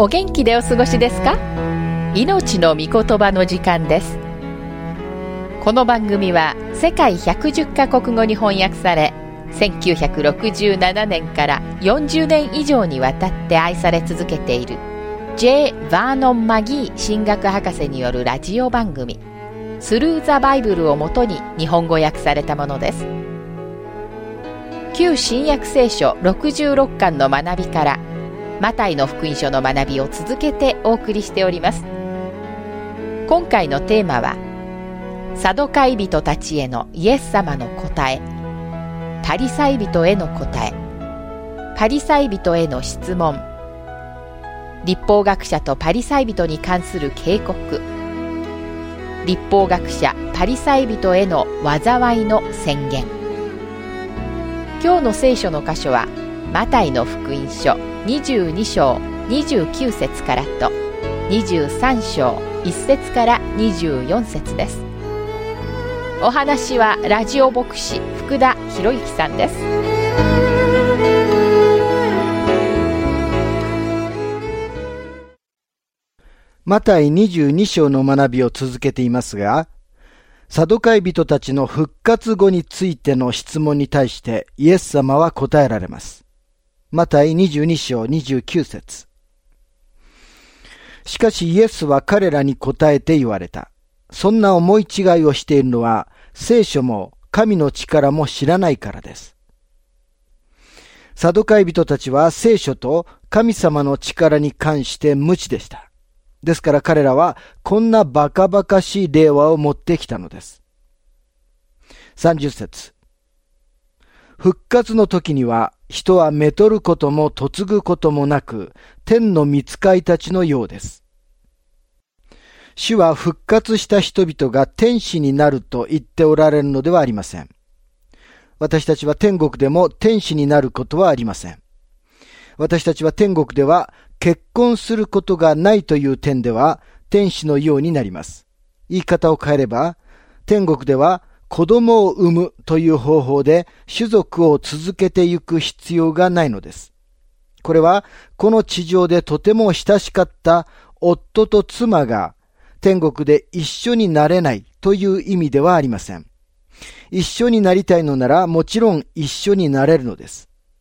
お元気でお過ごしですか？命の御言葉の時間です。この番組は世界110カ国語に翻訳され、1967年から40年以上にわたって愛され続けている J. バーノン・マギー神学博士によるラジオ番組スルー・ザ・バイブルをもとに日本語訳されたものです。旧新約聖書66巻の学びからマタイの福音書の学びを続けてお送りしております。今回のテーマはサドカイ人たちへのイエス様の答え、パリサイ人への答え、パリサイ人への質問、律法学者とパリサイ人に関する警告、律法学者パリサイ人への災いの宣言。今日の聖書の箇所はマタイの福音書22章29節からと23章1節から24節です。お話はラジオ牧師福田博之さんです。 マタイ22章の学びを続けていますが、サドカイ人たちの復活後についての質問に対してイエス様は答えられます。マタイ22章29節。しかしイエスは彼らに答えて言われた。そんな思い違いをしているのは聖書も神の力も知らないからです。サドカイ人たちは聖書と神様の力に関して無知でした。ですから彼らはこんなバカバカしい例話を持ってきたのです。30節。復活の時には人はめとることも嫁ぐこともなく天の御使いたちのようです。主は復活した人々が天使になると言っておられるのではありません。私たちは天国でも天使になることはありません。私たちは天国では結婚することがないという点では天使のようになります。言い方を変えれば、天国では子供を産むという方法で種族を続けていく必要がないのです。これはこの地上でとても親しかった夫と妻が天国で一緒になれないという意味ではありません。一緒になりたいのならもちろん一緒になれるのです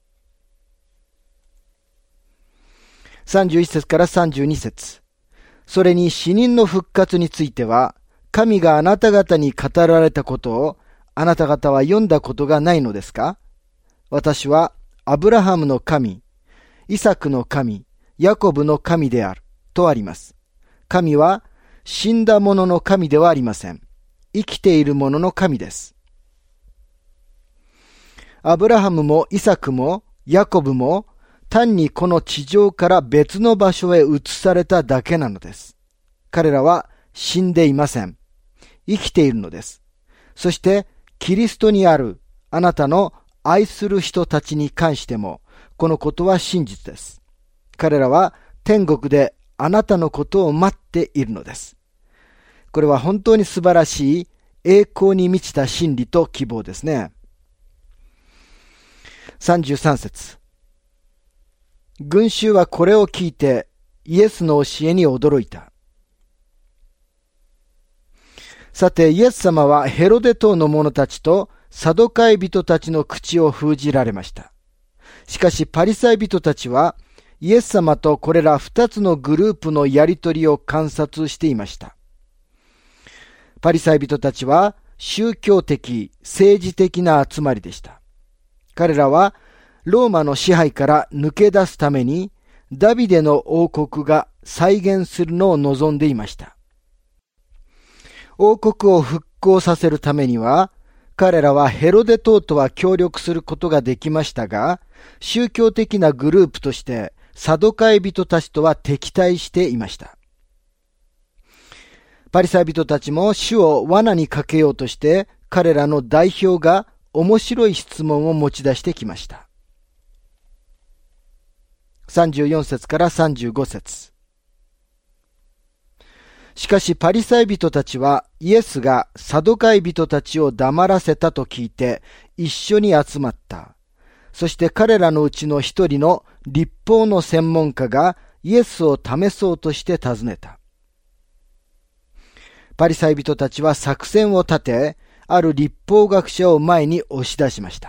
。31節から32節。それに死人の復活については、神があなた方に語られたことをあなた方は読んだことがないのですか？私はアブラハムの神、イサクの神、ヤコブの神であるとあります。神は死んだ者の神ではありません。生きている者の神です。アブラハムもイサクもヤコブも単にこの地上から別の場所へ移されただけなのです。彼らは死んでいません。生きているのです。そしてキリストにあるあなたの愛する人たちに関してもこのことは真実です。彼らは天国であなたのことを待っているのです。これは本当に素晴らしい栄光に満ちた真理と希望ですね。33節。群衆はこれを聞いてイエスの教えに驚いた。さてイエス様はヘロデ党の者たちとサドカイ人たちの口を封じられました。しかしパリサイ人たちはイエス様とこれら二つのグループのやりとりを観察していました。パリサイ人たちは宗教的、政治的な集まりでした。彼らはローマの支配から抜け出すためにダビデの王国が再現するのを望んでいました。王国を復興させるためには彼らはヘロデ党とは協力することができましたが、宗教的なグループとしてサドカイ人たちとは敵対していました。パリサイ人たちも主を罠にかけようとして彼らの代表が面白い質問を持ち出してきました。34節から35節。しかしパリサイ人たちはイエスがサドカイ人たちを黙らせたと聞いて一緒に集まった。そして彼らのうちの一人の律法の専門家がイエスを試そうとして尋ねた。パリサイ人たちは作戦を立て、ある律法学者を前に押し出しました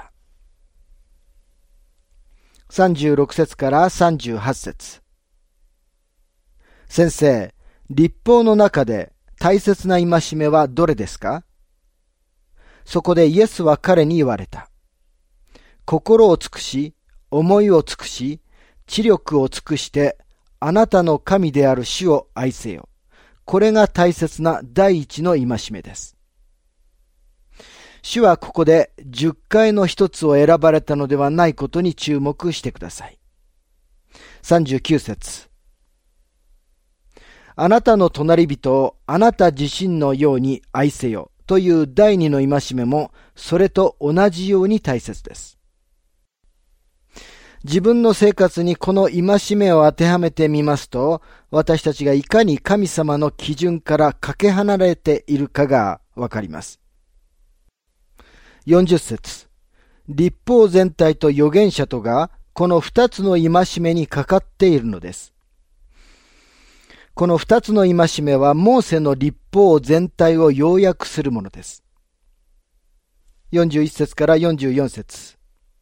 。36節から38節。先生、律法の中で大切な戒めはどれですか？そこでイエスは彼に言われた。心を尽くし、思いを尽くし、知力を尽くして、あなたの神である主を愛せよ。これが大切な第一の戒めです。主はここで10回の一つを選ばれたのではないことに注目してください。39節。あなたの隣人をあなた自身のように愛せよという第二の戒めもそれと同じように大切です。自分の生活にこの戒めを当てはめてみますと、私たちがいかに神様の基準からかけ離れているかがわかります。40節。律法全体と預言者とがこの二つの戒めにかかっているのです。この二つの戒めはモーセの律法全体を要約するものです。41節から44節。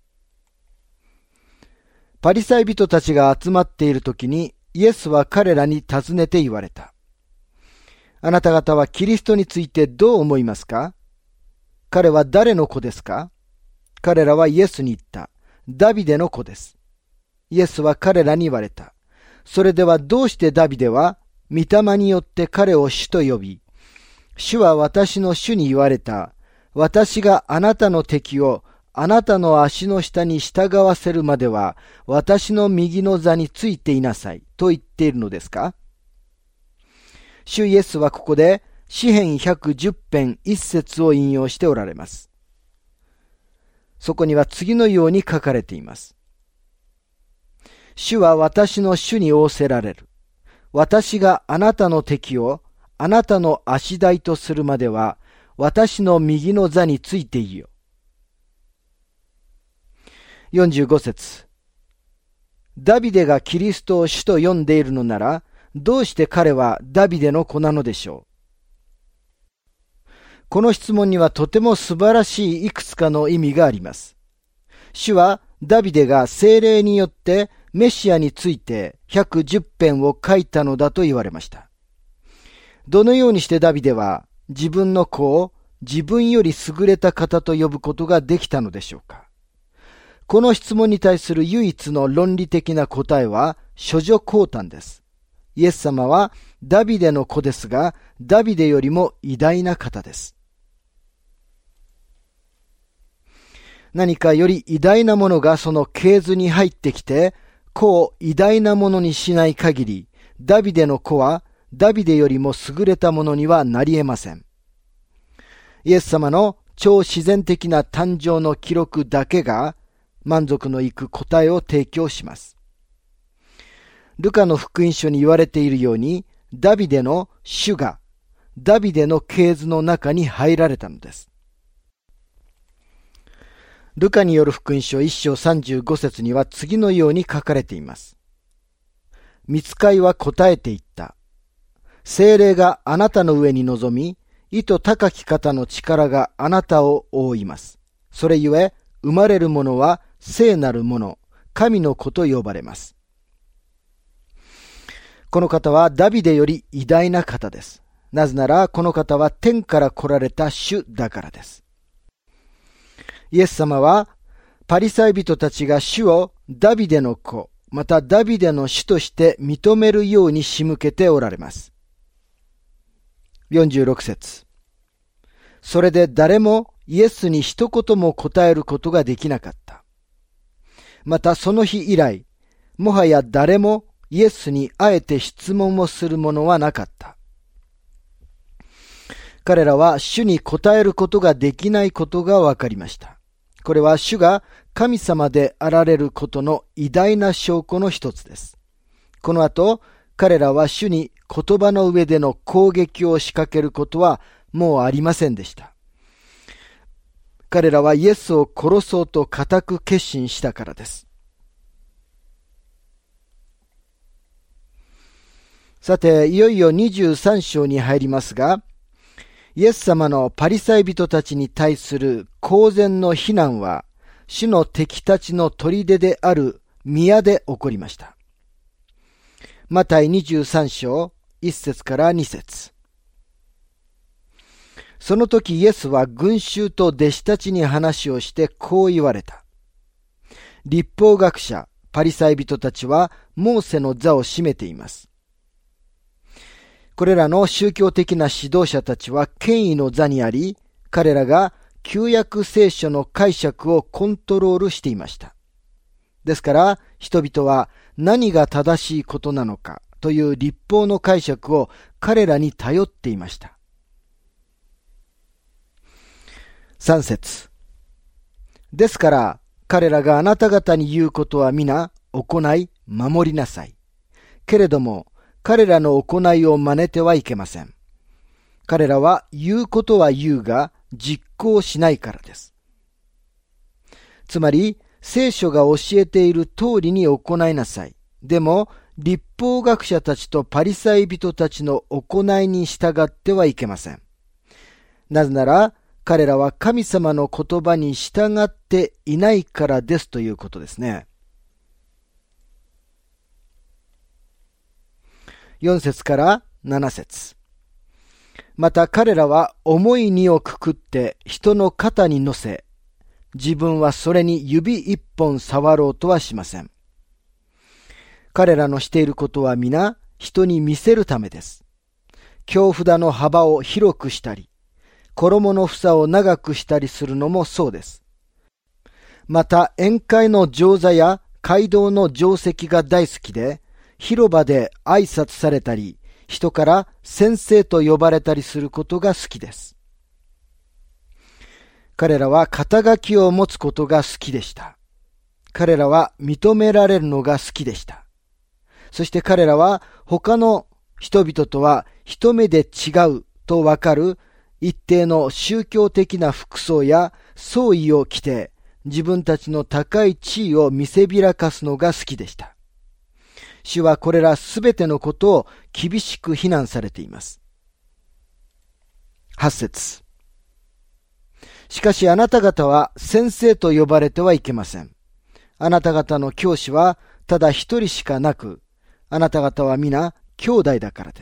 パリサイ人たちが集まっているときにイエスは彼らに尋ねて言われた。あなた方はキリストについてどう思いますか？彼は誰の子ですか？彼らはイエスに言った。ダビデの子です。イエスは彼らに言われた。それではどうしてダビデは御霊によって彼を主と呼び、主は私の主に言われた。私があなたの敵をあなたの足の下に従わせるまでは私の右の座についていなさいと言っているのですか？主イエスはここで詩編110編1節を引用しておられます。そこには次のように書かれています。主は私の主に仰せられる。私があなたの敵をあなたの足台とするまでは私の右の座についていよ。45節。ダビデがキリストを主と呼んでいるのなら、どうして彼はダビデの子なのでしょう。この質問にはとても素晴らしいいくつかの意味があります。主はダビデが聖霊によってメシアについて110編を書いたのだと言われました。どのようにしてダビデは自分の子を自分より優れた方と呼ぶことができたのでしょうか。この質問に対する唯一の論理的な答えは諸女降誕です。イエス様はダビデの子ですが、ダビデよりも偉大な方です。何かより偉大なものがその系図に入ってきて、子を偉大なものにしない限り、ダビデの子はダビデよりも優れたものにはなり得ません。イエス様の超自然的な誕生の記録だけが満足のいく答えを提供します。ルカの福音書に言われているように、ダビデの主がダビデの系図の中に入られたのです。ルカによる福音書1章35節には次のように書かれています。御使いは答えて言った。聖霊があなたの上に臨み、意図高き方の力があなたを覆います。それゆえ、生まれる者は聖なる者、神の子と呼ばれます。この方はダビデより偉大な方です。なぜならこの方は天から来られた主だからです。イエス様はパリサイ人たちが主をダビデの子、またダビデの主として認めるように仕向けておられます。46節。それで誰もイエスに一言も答えることができなかった。またその日以来、もはや誰もイエスにあえて質問をする者はなかった。彼らは主に答えることができないことがわかりました。これは主が神様であられることの偉大な証拠の一つです。この後、彼らは主に言葉の上での攻撃を仕掛けることはもうありませんでした。彼らはイエスを殺そうと固く決心したからです。 さて、いよいよ23章に入りますが、イエス様のパリサイ人たちに対する公然の非難は、主の敵たちの砦である宮で起こりました。マタイ23章1節から2節。その時イエスは群衆と弟子たちに話をしてこう言われた。律法学者、パリサイ人たちはモーセの座を占めています。これらの宗教的な指導者たちは権威の座にあり、彼らが旧約聖書の解釈をコントロールしていました。ですから人々は何が正しいことなのかという律法の解釈を彼らに頼っていました。3節。ですから彼らがあなた方に言うことは皆行い守りなさい。けれども彼らの行いを真似てはいけません。彼らは言うことは言うが実行しないからです。つまり聖書が教えている通りに行いなさい。でも律法学者たちとパリサイ人たちの行いに従ってはいけません。なぜなら彼らは神様の言葉に従っていないからですということですね。4節から7節。また彼らは重い荷をくくって人の肩に乗せ、自分はそれに指一本触ろうとはしません。彼らのしていることは皆人に見せるためです。京札の幅を広くしたり、衣の房を長くしたりするのもそうです。また宴会の上座や街道の定石が大好きで、広場で挨拶されたり、人から先生と呼ばれたりすることが好きです。彼らは肩書きを持つことが好きでした。彼らは認められるのが好きでした。そして彼らは他の人々とは一目で違うとわかる一定の宗教的な服装や装衣を着て自分たちの高い地位を見せびらかすのが好きでした。主はこれらすべてのことを厳しく非難されています。8節。しかしあなた方は先生と呼ばれてはいけません。あなた方の教師はただ一人しかなく、あなた方は皆兄弟だからです。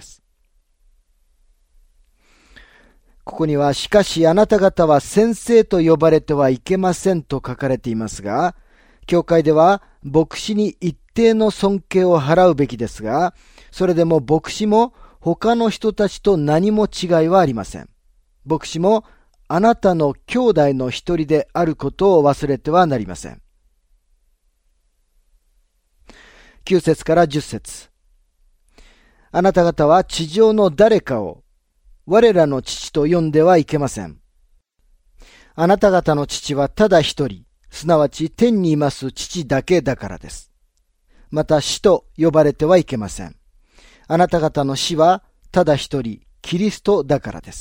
ここにはしかしあなた方は先生と呼ばれてはいけませんと書かれていますが、教会では牧師に一定の尊敬を払うべきですが、それでも牧師も他の人たちと何も違いはありません。牧師もあなたの兄弟の一人であることを忘れてはなりません。9節から10節。あなた方は地上の誰かを我らの父と呼んではいけません。あなた方の父はただ一人、すなわち天にいます父だけだからです。また死と呼ばれてはいけません。あなた方の死はただ一人、キリストだからです。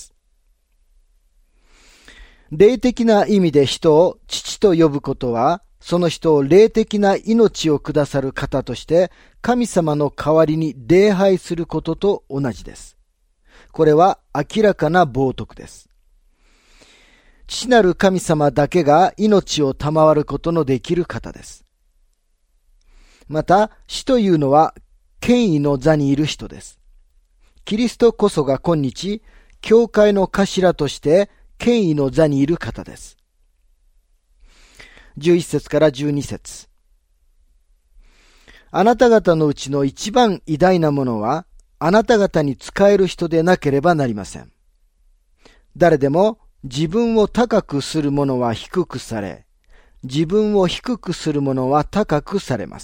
霊的な意味で人を父と呼ぶことは、その人を霊的な命をくださる方として神様の代わりに礼拝することと同じです。これは明らかな冒涜です。父なる神様だけが命を賜ることのできる方です。また、死というのは権威の座にいる人です。キリストこそが今日、教会の頭として権威の座にいる方です。11節から12節。あなた方のうちの一番偉大なものは、あなた方に仕える人でなければなりません。誰でも自分を高くする者は低くされ、自分を低くする者は高くされます。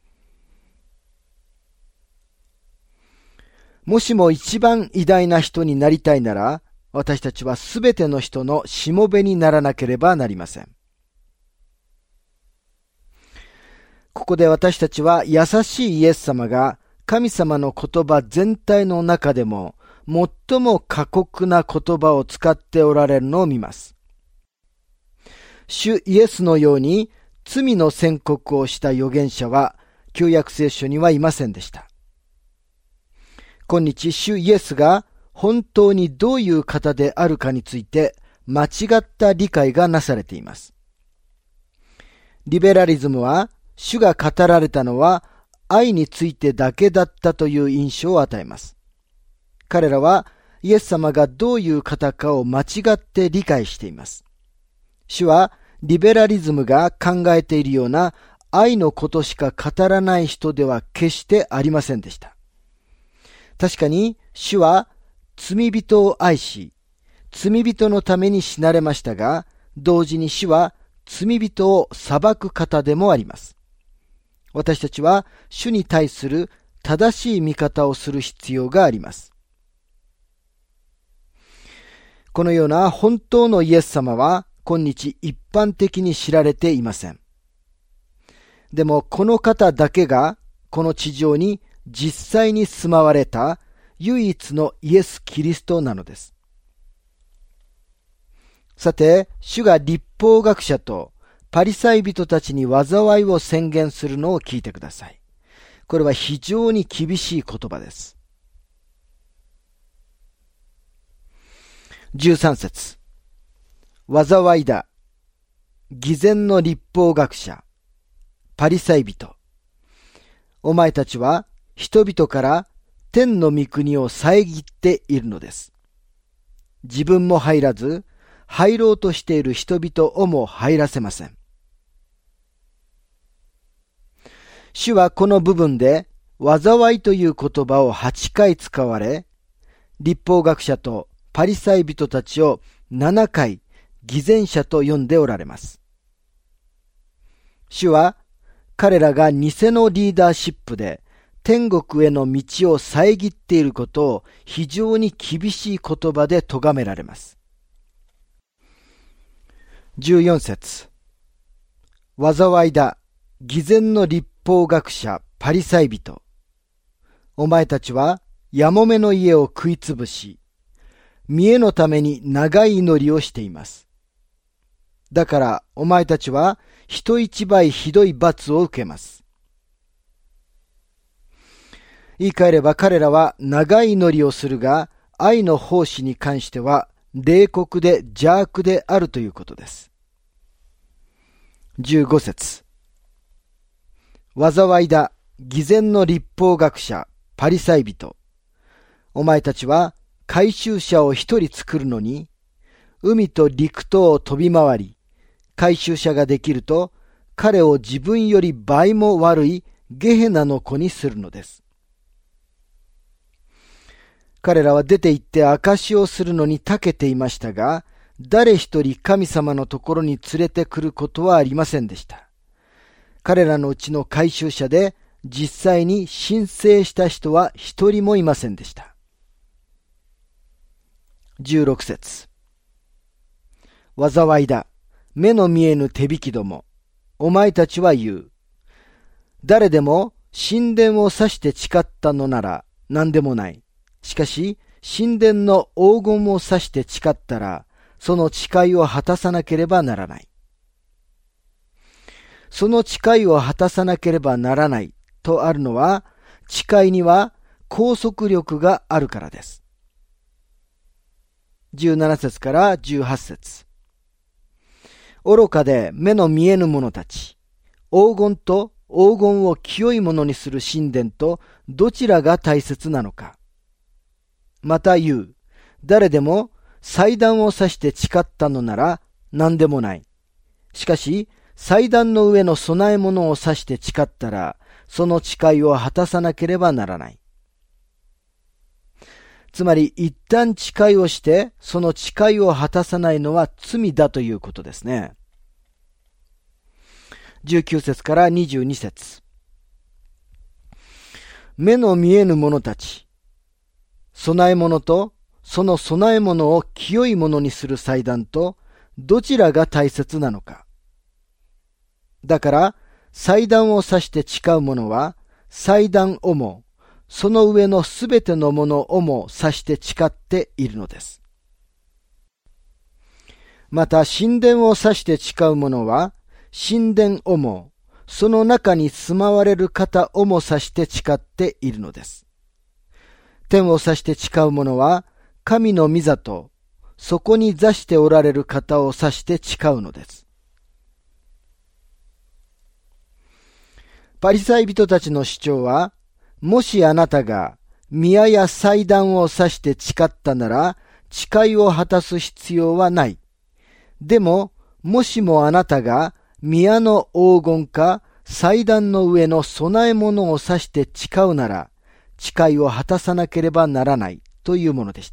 もしも一番偉大な人になりたいなら、私たちはすべての人のしもべにならなければなりません。ここで私たちは優しいイエス様が神様の言葉全体の中でも最も過酷な言葉を使っておられるのを見ます。主イエスのように罪の宣告をした預言者は旧約聖書にはいませんでした。 今日主イエスが本当にどういう方であるかについて間違った理解がなされています。リベラリズムは主が語られたのは愛についてだけだったという印象を与えます。彼らはイエス様がどういう方かを間違って理解しています。主はリベラリズムが考えているような愛のことしか語らない人では決してありませんでした。確かに主は罪人を愛し、罪人のために死なれましたが、同時に主は罪人を裁く方でもあります。私たちは主に対する正しい見方をする必要があります。このような本当のイエス様は今日一般的に知られていません。でもこの方だけがこの地上に実際に住まわれた唯一のイエス・キリストなのです。さて、主が律法学者とパリサイ人たちに災いを宣言するのを聞いてください。これは非常に厳しい言葉です。13節。災いだ。偽善の律法学者、パリサイ人。お前たちは人々から天の御国を遮っているのです。自分も入らず、入ろうとしている人々をも入らせません。主はこの部分で災いという言葉を8回使われ、律法学者とパリサイ人たちを7回偽善者と呼んでおられます。主は彼らが偽のリーダーシップで天国への道を遮っていることを非常に厳しい言葉で咎められます。14節。災いだ、偽善の律法学者パリサイ人。お前たちはやもめの家を食いつぶし、見栄のために長い祈りをしています。だからお前たちは人一倍ひどい罰を受けます。言い換えれば彼らは長い祈りをするが、愛の奉仕に関しては冷酷で邪悪であるということです。15節。災いだ、偽善の律法学者パリサイ人。お前たちは回収者を一人作るのに、海と陸とを飛び回り、回収者ができると、彼を自分より倍も悪いゲヘナの子にするのです。彼らは出て行って証しをするのに長けていましたが、誰一人神様のところに連れてくることはありませんでした。彼らのうちの回収者で実際に申請した人は一人もいませんでした。16節。災いだ、目の見えぬ手引きども。お前たちは言う。誰でも神殿を指して誓ったのなら何でもない。しかし、神殿の黄金を指して誓ったら、その誓いを果たさなければならない。その誓いを果たさなければならないとあるのは、誓いには拘束力があるからです。17節から18節。愚かで目の見えぬ者たち、黄金と黄金を清いものにする神殿とどちらが大切なのか。また言う。誰でも祭壇を指して誓ったのなら何でもない。しかし、祭壇の上の供え物を指して誓ったら、その誓いを果たさなければならない。つまり、一旦誓いをして、その誓いを果たさないのは罪だということですね。19節から22節。目の見えぬ者たち、供え物と、その供え物を清いものにする祭壇と、どちらが大切なのか。だから、祭壇を指して誓う者は、祭壇をも、その上のすべてのものをも指して誓っているのです。また、神殿を指して誓う者は、神殿をも、その中に住まわれる方をも指して誓っているのです。 天を指して誓う者は、神の御座と、そこに座しておられる方を指して誓うのです。パリサイ人たちの主張は、もしあなたが宮や祭壇を指して誓ったなら、誓いを果たす必要はない。でも、もしもあなたが宮の黄金か祭壇の上の供え物を指して誓うなら、誓いを果たさなければならないというものでした。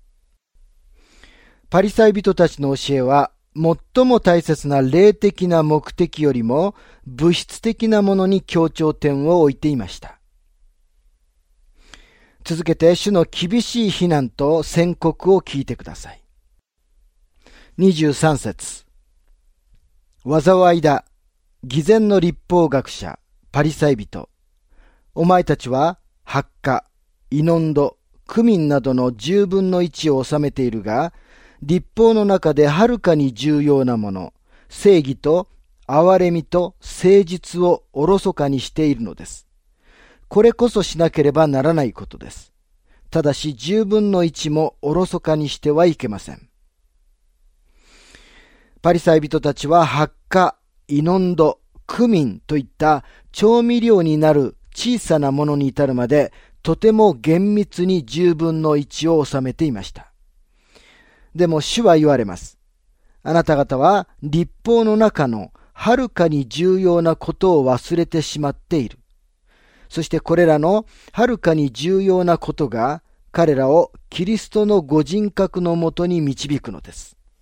パリサイ人たちの教えは、最も大切な霊的な目的よりも物質的なものに強調点を置いていました。続けて主の厳しい非難と宣告を聞いてください。23節。災いだ、偽善の律法学者、パリサイ人。お前たちは、発火、イノンド、クミンなどの10分の1を収めているが、律法の中ではるかに重要なもの、正義と憐れみと誠実をおろそかにしているのです。これこそしなければならないことです。ただし10分の1もおろそかにしてはいけません。パリサイ人たちは発火、イノンド、クミンといった調味料になる小さなものに至るまでとても厳密に10分の1を収めていました。でも主は言われます。あなた方は律法の中のはるかに重要なことを忘れてしまっている。そしてこれらのはるかに重要なことが彼らをキリストのご人格のもとに導くのです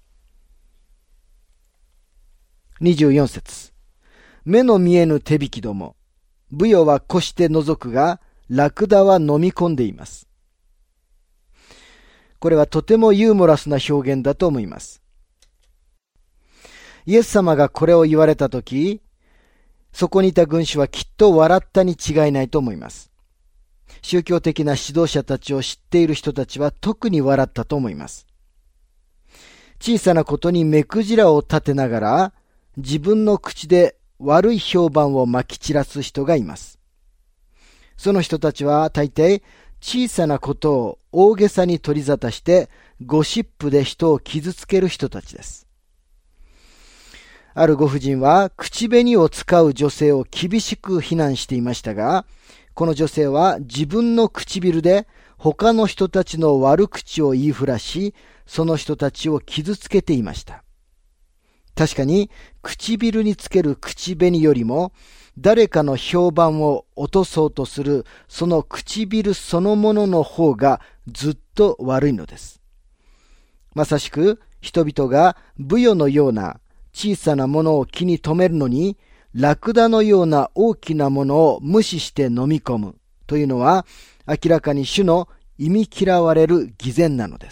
。24節。目の見えぬ手引きども、ブヨはこして覗くが、ラクダは飲み込んでいます。これはとてもユーモラスな表現だと思います。イエス様がこれを言われたとき、そこにいた群衆はきっと笑ったに違いないと思います。宗教的な指導者たちを知っている人たちは特に笑ったと思います。小さなことに目くじらを立てながら、自分の口で悪い評判をまき散らす人がいます。その人たちは大抵小さなことを大げさに取り沙汰してゴシップで人を傷つける人たちです。あるご婦人は口紅を使う女性を厳しく非難していましたが、この女性は自分の唇で他の人たちの悪口を言いふらし、その人たちを傷つけていました。確かに唇につける口紅よりも誰かの評判を落とそうとするその唇そのものの方がずっと悪いのです。まさしく人々がブヨのような小さなものを気に留めるのにラクダのような大きなものを無視して飲み込むというのは明らかに主の忌み嫌われる偽善なのです。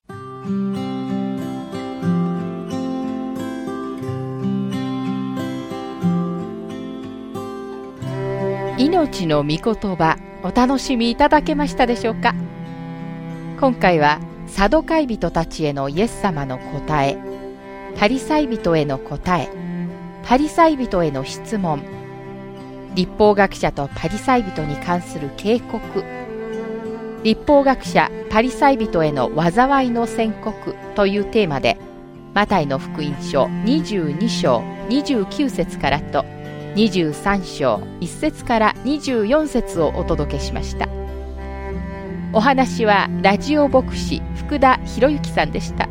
命の御言葉、お楽しみいただけましたでしょうか。今回はサドカイ人たちへのイエス様の答え、パリサイ人への答え、パリサイ人への質問、律法学者とパリサイ人に関する警告、律法学者パリサイ人への災いの宣告というテーマで、マタイの福音書22章29節からと23章1節から24節をお届けしました。お話はラジオ牧師福田博之さんでした。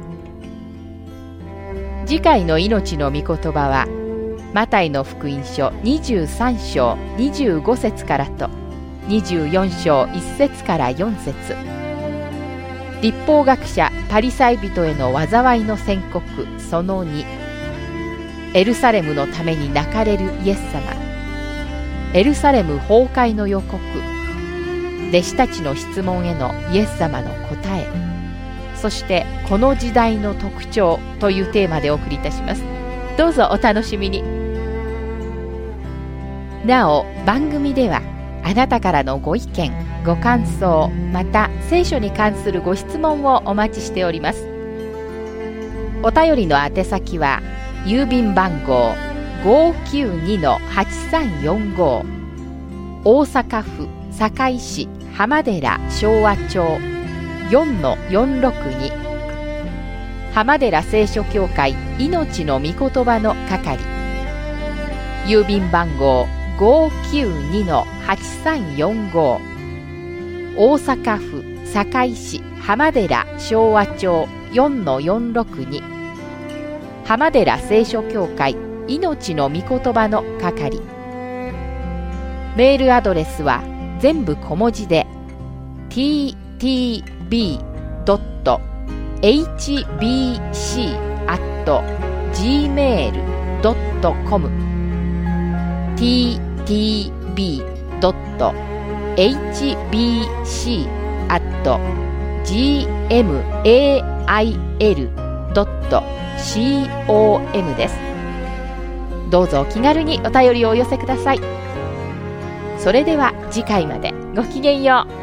次回の命の御言葉はマタイの福音書23章25節からと24章1節から4節。律法学者パリサイ人への災いの宣告その2。エルサレムのために泣かれるイエス様。エルサレム崩壊の予告。弟子たちの質問へのイエス様の答え。そしてこの時代の特徴というテーマでお送りいたします。どうぞお楽しみに。なお番組ではあなたからのご意見、ご感想、また聖書に関するご質問をお待ちしております。お便りの宛先は郵便番号 592-8345 大阪府堺市浜寺昭和町 4-462 浜寺聖書協会命の御言葉の係、郵便番号 592-8345 大阪府堺市浜寺昭和町 4-462 浜寺聖書協会命の御言葉の係。メールアドレスは全部小文字で ttb.hbc@gmail.com ttb.hbc@gmail.com です。どうぞお気軽にお便りをお寄せください。それでは次回までごきげんよう。